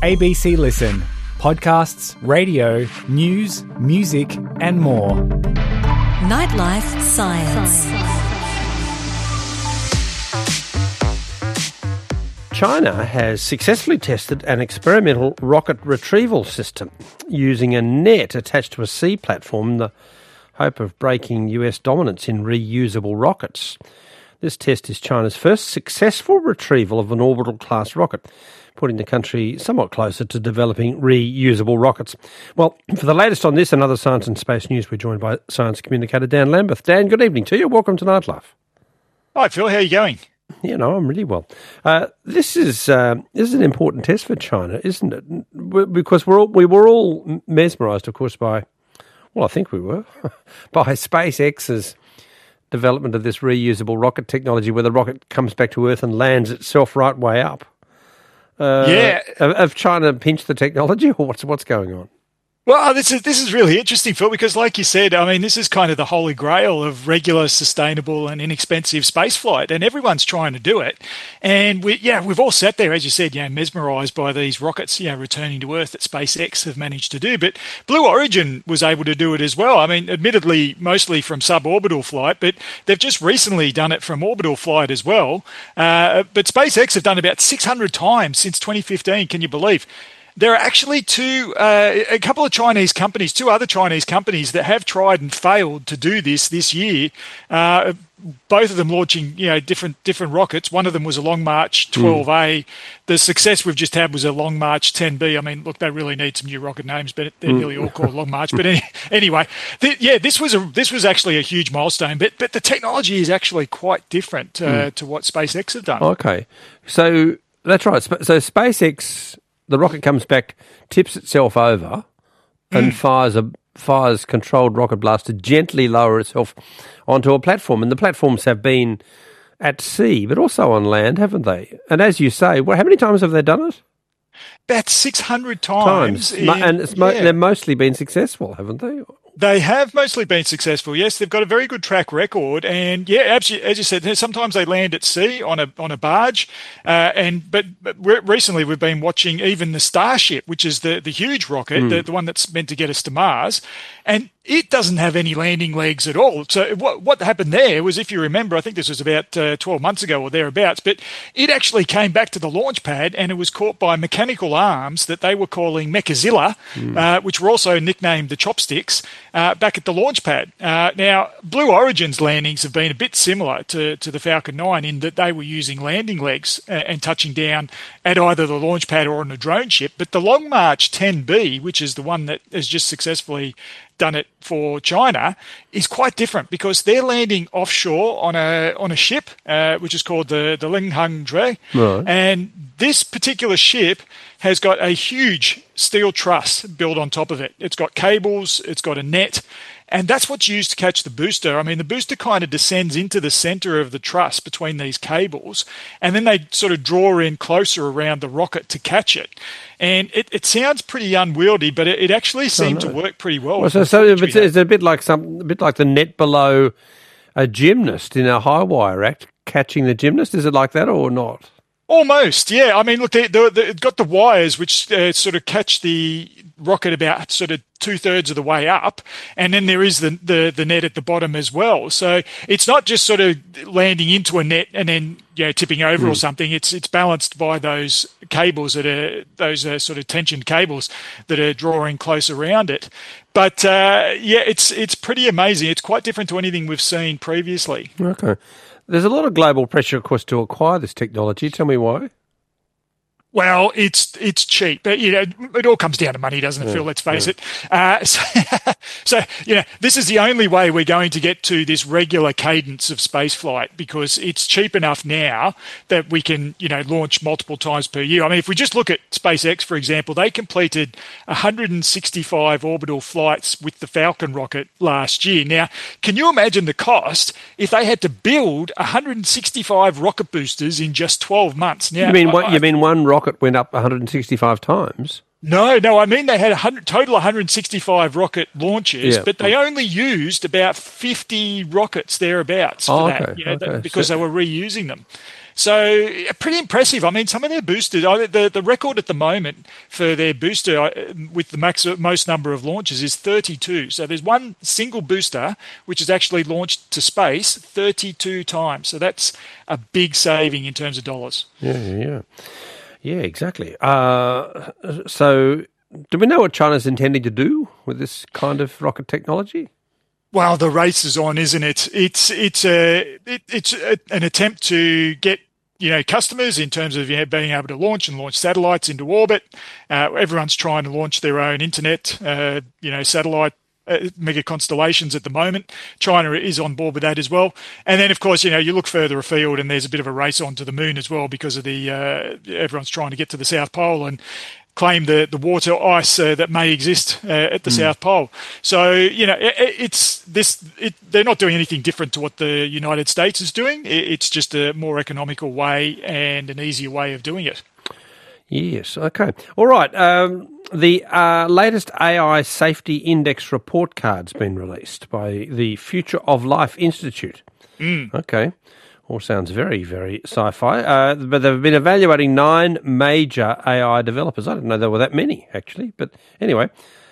ABC Listen. Podcasts, radio, news, music and more. Nightlife Science. China has successfully tested an experimental rocket retrieval system using a net attached to a sea platform in the hope of breaking US dominance in reusable rockets. This test is China's first successful retrieval of an orbital-class rocket, putting the country somewhat closer to developing reusable rockets. Well, for the latest on this and other science and space news, we're joined by science communicator Dan Lambeth. Dan, good evening to you. Welcome to Nightlife. Hi, Phil. How are you going? Yeah, no, I'm really well. This is an important test for China, isn't it? Because we were all mesmerised, of course, by, well, I think we were, by SpaceX's development of this reusable rocket technology where the rocket comes back to Earth and lands itself right way up. Have China pinched the technology, or what's going on? Well, this is really interesting, Phil, because like you said, I mean, this is kind of the holy grail of regular, sustainable and inexpensive spaceflight, and everyone's trying to do it. And we've all sat there, as you said, mesmerised by these rockets, returning to Earth that SpaceX have managed to do. But Blue Origin was able to do it as well. I mean, admittedly, mostly from suborbital flight, but they've just recently done it from orbital flight as well. But SpaceX have done it about 600 times since 2015. Can you believe? There are actually a couple of Chinese companies, two other Chinese companies that have tried and failed to do this year. Both of them launching, different rockets. One of them was a Long March 12A. The success we've just had was a Long March 10B. I mean, look, they really need some new rocket names, but they're nearly all called Long March. But anyway, this was actually a huge milestone. But the technology is actually quite different to what SpaceX have done. Okay, so that's right. So SpaceX, the rocket comes back, tips itself over, and fires controlled rocket blast to gently lower itself onto a platform. And the platforms have been at sea, but also on land, haven't they? And as you say, how many times have they done it? About 600 times. They've mostly been successful, haven't they? They have mostly been successful. Yes, they've got a very good track record, and as you said, sometimes they land at sea on a barge. But recently we've been watching even the Starship, which is the huge rocket, the one that's meant to get us to Mars, and it doesn't have any landing legs at all. So what happened there was, if you remember, I think this was about 12 months ago or thereabouts, but it actually came back to the launch pad and it was caught by mechanical arms that they were calling Mechazilla, which were also nicknamed the Chopsticks, back at the launch pad. Now, Blue Origin's landings have been a bit similar to the Falcon 9 in that they were using landing legs and touching down at either the launch pad or on a drone ship. But the Long March 10B, which is the one that has just successfully done it for China, is quite different because they're landing offshore on a ship, which is called the Lingheng Dre. Right. And this particular ship has got a huge steel truss built on top of it. It's got cables, it's got a net, and that's what's used to catch the booster. I mean, the booster kind of descends into the center of the truss between these cables, and then they sort of draw in closer around the rocket to catch it. And it sounds pretty unwieldy, but it actually seemed to work pretty well. So it's a bit like the net below a gymnast in a high wire act catching the gymnast. Is it like that or not? Almost, yeah. I mean, look, they've got the wires which sort of catch the rocket about sort of 2/3 of the way up, and then there is the net at the bottom as well. So it's not just sort of landing into a net and then tipping over or something. It's balanced by those cables those sort of tension cables that are drawing close around it. But it's pretty amazing. It's quite different to anything we've seen previously. Okay. There's a lot of global pressure, of course, to acquire this technology. Tell me why. Well, it's cheap. But, it all comes down to money, doesn't it, Phil? Let's face it. So, this is the only way we're going to get to this regular cadence of spaceflight because it's cheap enough now that we can, launch multiple times per year. I mean, if we just look at SpaceX, for example, they completed 165 orbital flights with the Falcon rocket last year. Now, can you imagine the cost if they had to build 165 rocket boosters in just 12 months? Now, you mean one rocket went up 165 times? No, I mean they had total 165 rocket launches, but they only used about 50 rockets thereabouts for that, because they were reusing them. So pretty impressive. I mean, some of their boosters, the record at the moment for their booster with the most number of launches is 32. So there's one single booster which is actually launched to space 32 times. So that's a big saving in terms of dollars. Yeah, exactly. So do we know what China's intending to do with this kind of rocket technology? Well, the race is on, isn't it? It's an attempt to get customers in terms of being able to launch satellites into orbit. Everyone's trying to launch their own internet, satellite mega constellations at the moment. China is on board with that as well. And then, of course, you look further afield, and there's a bit of a race onto the moon as well because of the everyone's trying to get to the South Pole and claim the water ice that may exist at the South Pole. So, they're not doing anything different to what the United States is doing. It's just a more economical way and an easier way of doing it. Yes, okay. All right. The latest AI Safety Index report card's been released by the Future of Life Institute. Okay. All sounds very, very sci-fi. But they've been evaluating 9 major AI developers. I didn't know there were that many, actually. But anyway,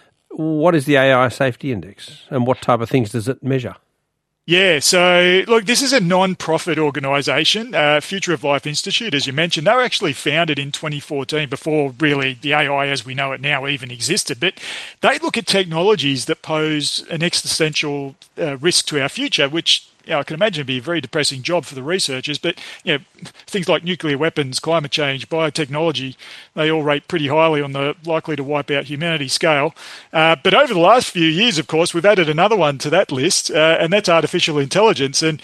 what is the AI Safety Index and what type of things does it measure? Yeah, so look, this is a non-profit organisation, Future of Life Institute, as you mentioned. They were actually founded in 2014, before really the AI as we know it now even existed. But they look at technologies that pose an existential risk to our future, which I can imagine would be a very depressing job for the researchers. But things like nuclear weapons, climate change, biotechnology, they all rate pretty highly on the likely to wipe out humanity scale. But over the last few years, of course, we've added another one to that list, and that's artificial intelligence. And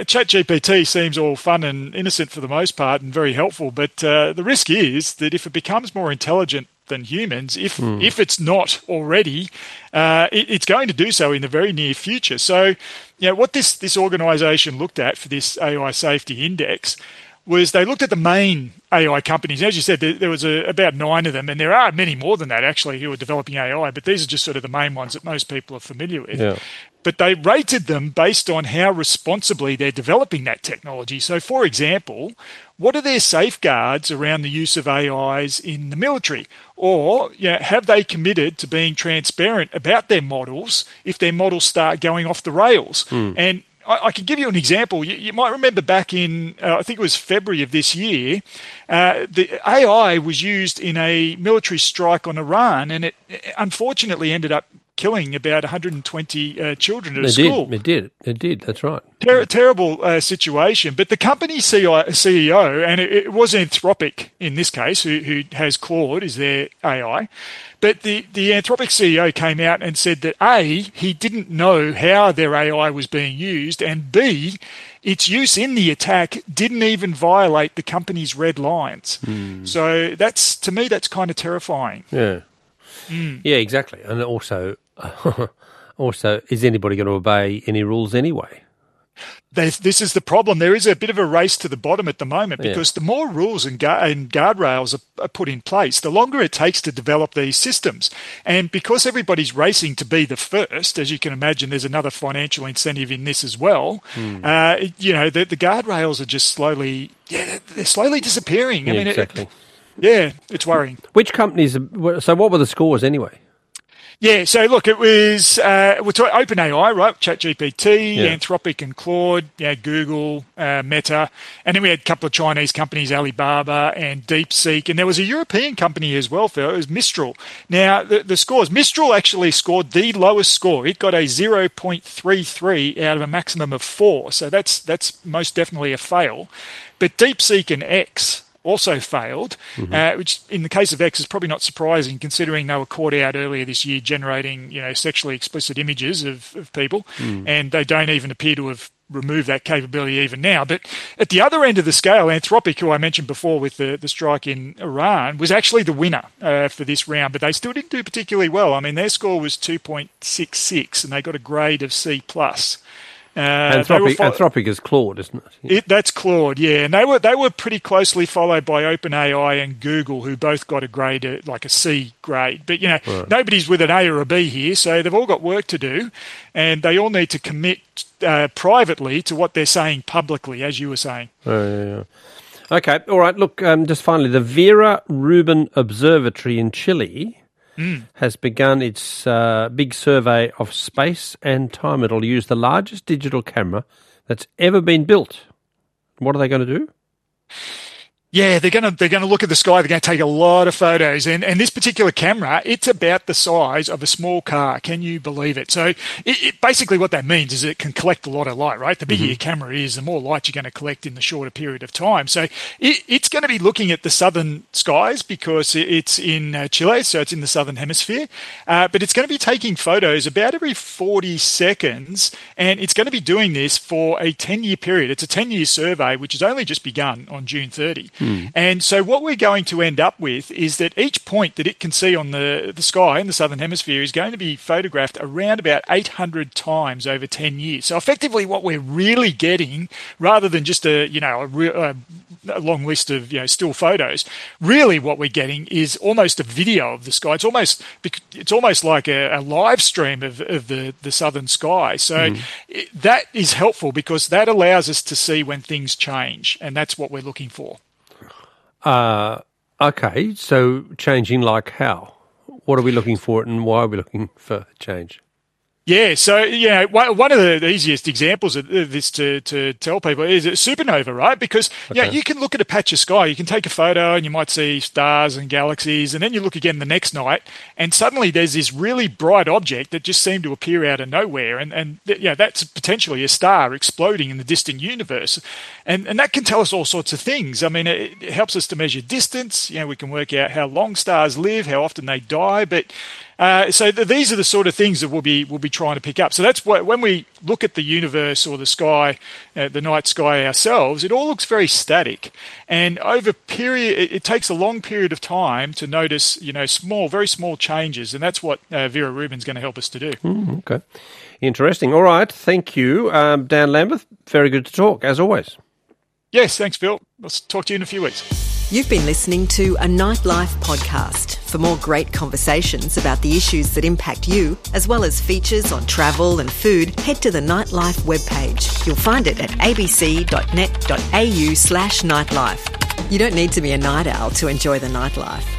ChatGPT seems all fun and innocent for the most part and very helpful. But the risk is that if it becomes more intelligent than humans, if it's not already, it's going to do so in the very near future. So, what this organisation looked at for this AI Safety Index was they looked at the main AI companies. As you said, there was about 9 of them, and there are many more than that actually who are developing AI, but these are just sort of the main ones that most people are familiar with. Yeah. But they rated them based on how responsibly they're developing that technology. So, for example, what are their safeguards around the use of AIs in the military? Or have they committed to being transparent about their models if their models start going off the rails? And I can give you an example. You might remember back in, I think it was February of this year, the AI was used in a military strike on Iran, and it unfortunately ended up killing about 120 children at a school. It did. That's right. Terrible situation. But the company CEO, and it was Anthropic in this case, who has Claude as their AI, but the Anthropic CEO came out and said that A, he didn't know how their AI was being used, and B, its use in the attack didn't even violate the company's red lines. So to me, that's kind of terrifying. Yeah. Yeah, exactly. And also, is anybody going to obey any rules anyway? This is the problem. There is a bit of a race to the bottom at the moment because the more rules and guardrails are put in place, the longer it takes to develop these systems. And because everybody's racing to be the first, as you can imagine, there's another financial incentive in this as well. The guardrails are just slowly disappearing. Yeah, I mean, exactly. It's worrying. Which companies? So, what were the scores anyway? Yeah, so look, it was we're talking OpenAI, right? ChatGPT, Anthropic and Claude, Google, Meta, and then we had a couple of Chinese companies, Alibaba and DeepSeek, and there was a European company as well, Phil. It was Mistral. Now, the scores, Mistral actually scored the lowest score. It got a 0.33 out of a maximum of 4, so that's most definitely a fail. But DeepSeek and X also failed, which in the case of X is probably not surprising considering they were caught out earlier this year generating sexually explicit images of people, and they don't even appear to have removed that capability even now. But at the other end of the scale, Anthropic, who I mentioned before with the strike in Iran, was actually the winner for this round, but they still didn't do particularly well. I mean, their score was 2.66 and they got a grade of C+. Anthropic is Claude, isn't it? That's Claude, yeah. And they were pretty closely followed by OpenAI and Google, who both got a grade, like a C grade. But, nobody's with an A or a B here, so they've all got work to do, and they all need to commit privately to what they're saying publicly, as you were saying. Okay, all right. Look, just finally, the Vera Rubin Observatory in Chile has begun its big survey of space and time. It'll use the largest digital camera that's ever been built. What are they going to do? Yeah, they're going to look at the sky. They're going to take a lot of photos, and this particular camera, it's about the size of a small car. Can you believe it? So, it basically what that means is it can collect a lot of light. Right, the bigger your camera is, the more light you're going to collect in the shorter period of time. So, it's going to be looking at the southern skies because it's in Chile, so it's in the southern hemisphere. But it's going to be taking photos about every 40 seconds, and it's going to be doing this for a 10-year period. It's a 10-year survey, which has only just begun on June 30. And so what we're going to end up with is that each point that it can see on the sky in the southern hemisphere is going to be photographed around about 800 times over 10 years. So effectively what we're really getting, rather than just a long list of still photos, really what we're getting is almost a video of the sky. It's almost like a live stream of the southern sky. So that is helpful because that allows us to see when things change, and that's what we're looking for. Okay, so changing like how? What are we looking for and why are we looking for change? Yeah, so one of the easiest examples of this to tell people is a supernova, right? Because you can look at a patch of sky, you can take a photo and you might see stars and galaxies, and then you look again the next night, and suddenly there's this really bright object that just seemed to appear out of nowhere, and that's potentially a star exploding in the distant universe, and that can tell us all sorts of things. I mean, it helps us to measure distance. We can work out how long stars live, how often they die, but so these are the sort of things that we'll be trying to pick up. So that's what, when we look at the universe or the sky, the night sky ourselves, it all looks very static. And over period, it takes a long period of time to notice, very small changes. And that's what Vera Rubin's going to help us to do. Okay. Interesting. All right. Thank you, Dan Lambeth. Very good to talk, as always. Yes, thanks, Phil. I'll talk to you in a few weeks. You've been listening to a Nightlife podcast. For more great conversations about the issues that impact you, as well as features on travel and food, head to the Nightlife webpage. You'll find it at abc.net.au/nightlife. You don't need to be a night owl to enjoy the nightlife.